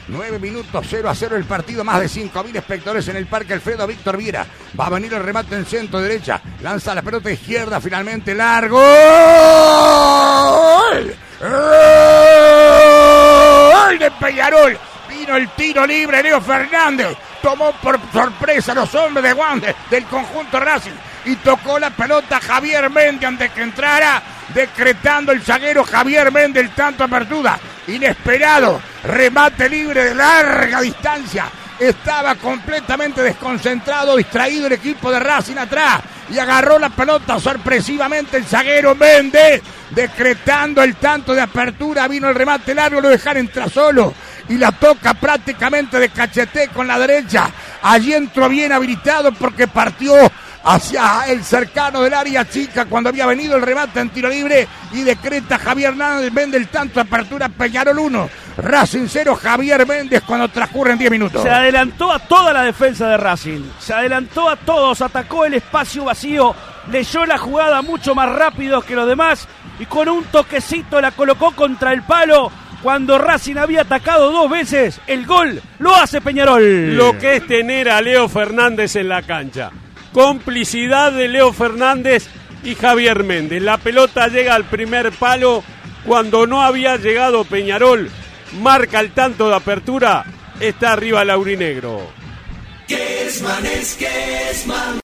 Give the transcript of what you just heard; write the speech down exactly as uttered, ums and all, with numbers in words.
nueve minutos, cero a cero el partido, más de cinco mil espectadores en el Parque Alfredo Víctor Viera. Va a venir el remate en centro derecha, lanza la pelota izquierda, finalmente largo. ¡Gol! ¡Gol de Peñarol! Vino el tiro libre, Leo Fernández tomó por sorpresa a los hombres de guantes del conjunto Racing y tocó la pelota Javier Méndez antes que entrara, decretando el zaguero Javier Méndez el tanto apertura. Inesperado, remate libre de larga distancia. Estaba completamente desconcentrado, distraído el equipo de Racing atrás y agarró la pelota sorpresivamente el zaguero Méndez, decretando el tanto de apertura. Vino el remate largo, lo dejaron entrar solo y la toca prácticamente de cachete con la derecha. Allí entró bien habilitado porque partió hacia el cercano del área chica cuando había venido el remate en tiro libre y decreta Javier Hernández Méndez el tanto de apertura. Peñarol uno, Racing cero. Javier Méndez cuando transcurren diez minutos. Se adelantó a toda la defensa de Racing, se adelantó a todos, atacó el espacio vacío, leyó la jugada mucho más rápido que los demás y con un toquecito la colocó contra el palo. Cuando Racing había atacado dos veces, el gol lo hace Peñarol. Lo que es tener a Leo Fernández en la cancha. Complicidad de Leo Fernández y Javier Méndez. La pelota llega al primer palo cuando no había llegado Peñarol. Marca el tanto de apertura. Está arriba Laurinegro. Kessman es Kessman.